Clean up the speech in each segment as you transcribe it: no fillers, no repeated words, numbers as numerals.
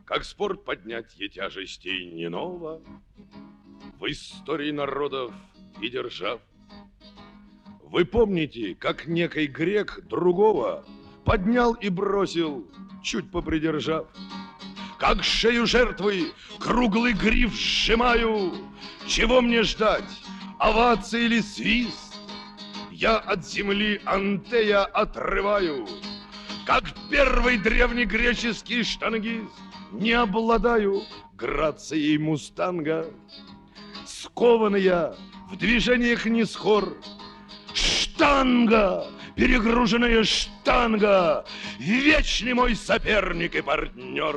как спорт поднятие тяжестей не ново в истории народов и держав. Вы помните, как некий грек другого поднял и бросил, чуть попридержав? Как шею жертвы круглый гриф сжимаю, чего мне ждать, овации или свист? Я от земли Антея отрываю, как первый древнегреческий штангист, не обладаю грацией мустанга. Скован я, в движениях не скор. Штанга, перегруженная штанга, вечный мой соперник и партнер.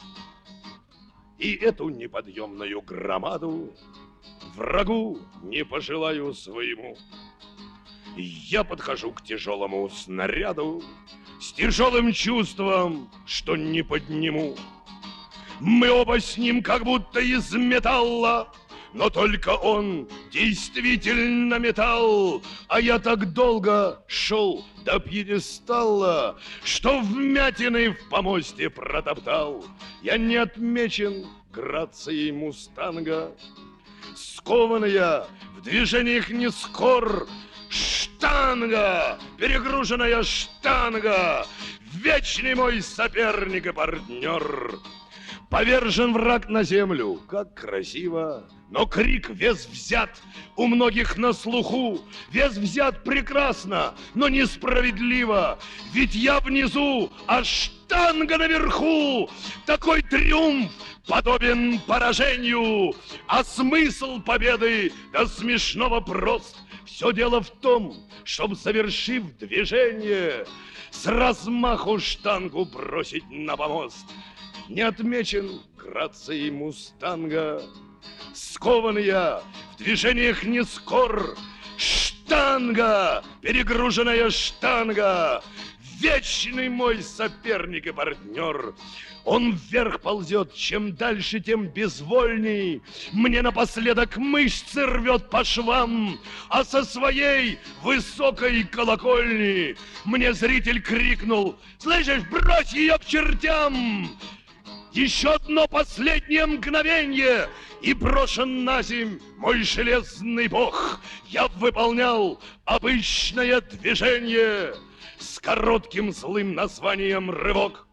И эту неподъемную громаду врагу не пожелаю своему. Я подхожу к тяжелому снаряду с тяжелым чувством, что не подниму. Мы оба с ним как будто из металла, но только он действительно металл, а я так долго шел до пьедестала, что вмятины в помосте протоптал. Я не отмечен грацией мустанга, скован я, в движениях не скор. Штанга, перегруженная штанга, вечный мой соперник и партнер. Повержен враг на землю, как красиво, но крик вес взят у многих на слуху. Вес взят прекрасно, но несправедливо, ведь я внизу, а штанга наверху. Такой триумф подобен поражению, а смысл победы до смешного прост. Все дело в том, чтоб, совершив движение, с размаху штангу бросить на помост. Не отмечен грацией мустанга, скован я, в движениях не скор. Штанга, перегруженная штанга, вечный мой соперник и партнер. Он вверх ползет, чем дальше, тем безвольней. Мне напоследок мышцы рвет по швам, а со своей высокой колокольни мне зритель крикнул: «Слышишь, брось ее к чертям!» Еще одно последнее мгновенье, и брошен на земь мой железный бог. Я выполнял обычное движение с коротким злым названием рывок.